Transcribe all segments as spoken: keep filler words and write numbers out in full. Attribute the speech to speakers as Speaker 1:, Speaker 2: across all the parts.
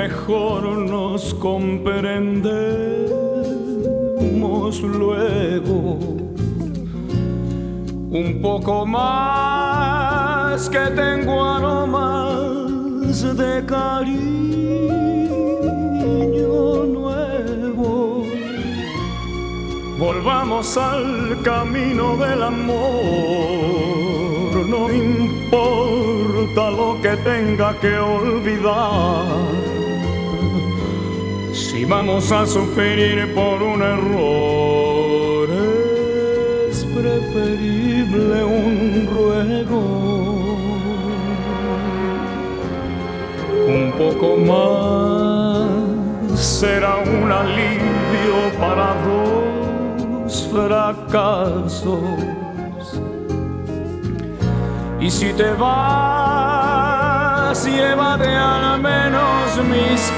Speaker 1: mejor nos comprendemos luego. Un poco más que tengo aromas de cariño nuevo. Volvamos al camino del amor, no importa lo que tenga que olvidar. Si vamos a sufrir por un error, es preferible un ruego. Un poco más será un alivio para dos fracasos. Y si te vas, llévate al menos mis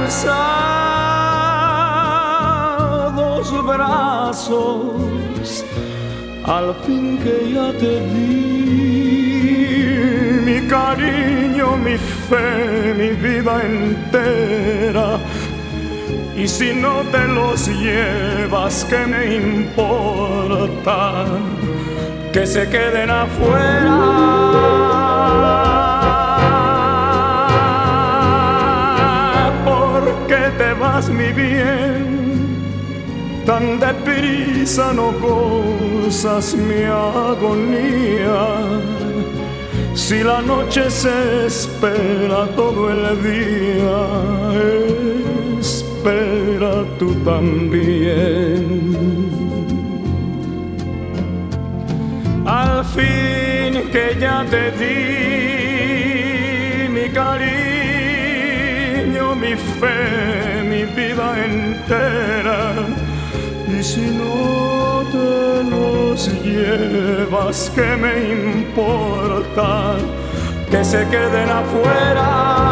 Speaker 1: cansados brazos. Al fin que ya te di mi cariño, mi fe, mi vida entera. Y si no te los llevas, ¿qué me importa? Que se queden afuera. ¿Por qué te vas, mi bien? Tan deprisa no gozas mi agonía. Si la noche se espera todo el día, espera tú también. Al fin que ya te di mi cariño, mi fe, mi vida entera. Y si no te los llevas, ¿qué me importa? Que se queden afuera.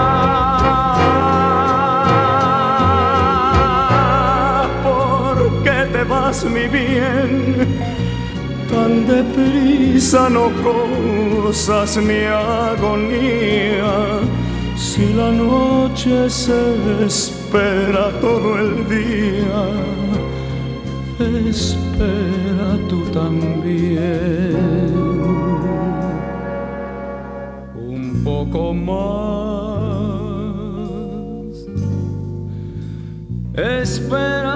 Speaker 1: ¿Por qué te vas, mi bien? Tan deprisa no gozas mi agonía. Si la noche se espera todo el día, espera tú también. Un poco más, espera